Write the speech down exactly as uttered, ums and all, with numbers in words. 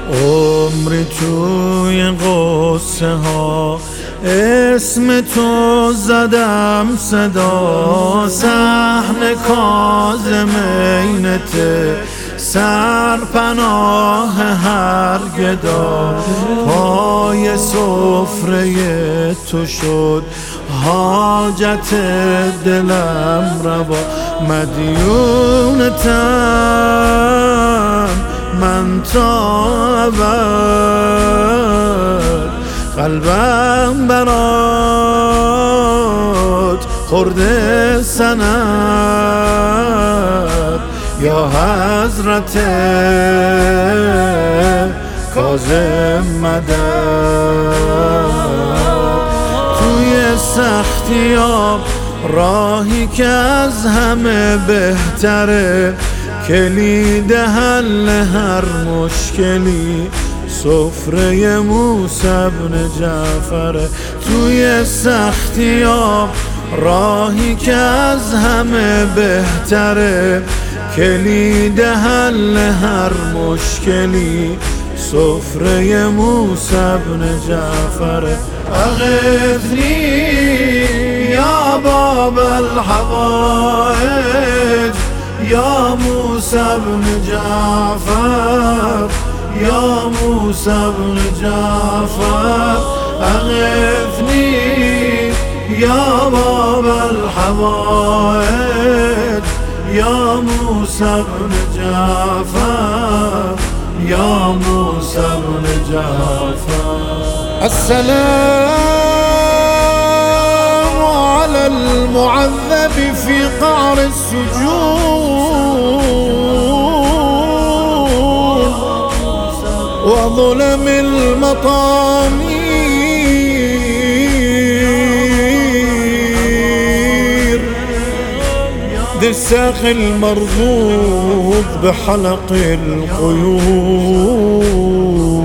عمری توی قصه ها اسم تو زدم صدا، صحن کاظم عینته سرپناه هر گدا. پای سفره تو شد حاجت دلم روا، مدیونتم من تا ابد، قلبم برات خورده سند یا حضرت کاظم مدد. توی سختی ها راهی که از همه بهتره، کلید حل هر مشکلی سفره موسی بن جعفره. توی سختی ها راهی که از همه بهتره، کلید حل هر مشکلی سفره موسی بن جعفره. اغثنی یا باب الحوائج یا موسی بن جعفر، یا موسی بن جعفر. اغثنی یا باب الحوائج یا موسی بن جعفر، یا موسی بن جعفر. السلام على المعذب في قعر السجون وظلم المطامير، ذي الساق المرغوب بحلق القيود.